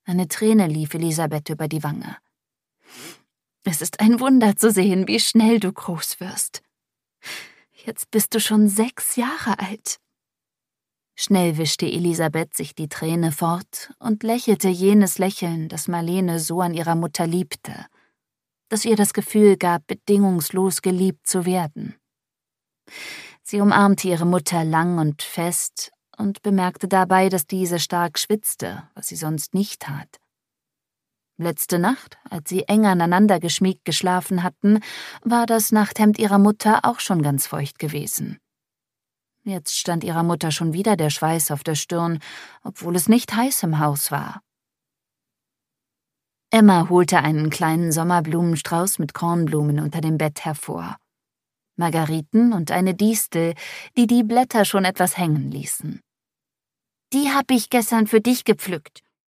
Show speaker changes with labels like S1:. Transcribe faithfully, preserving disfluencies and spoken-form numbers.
S1: Eine Träne lief Elisabeth über die Wange. »Es ist ein Wunder zu sehen, wie schnell du groß wirst. Jetzt bist du schon sechs Jahre alt.« Schnell wischte Elisabeth sich die Träne fort und lächelte jenes Lächeln, das Marlene so an ihrer Mutter liebte, das ihr das Gefühl gab, bedingungslos geliebt zu werden. Sie umarmte ihre Mutter lang und fest und bemerkte dabei, dass diese stark schwitzte, was sie sonst nicht tat. Letzte Nacht, als sie eng aneinander geschmiegt geschlafen hatten, war das Nachthemd ihrer Mutter auch schon ganz feucht gewesen. Jetzt stand ihrer Mutter schon wieder der Schweiß auf der Stirn, obwohl es nicht heiß im Haus war. Emma holte einen kleinen Sommerblumenstrauß mit Kornblumen unter dem Bett hervor. Margariten und eine Distel, die die Blätter schon etwas hängen ließen. »Die hab ich gestern für dich gepflückt.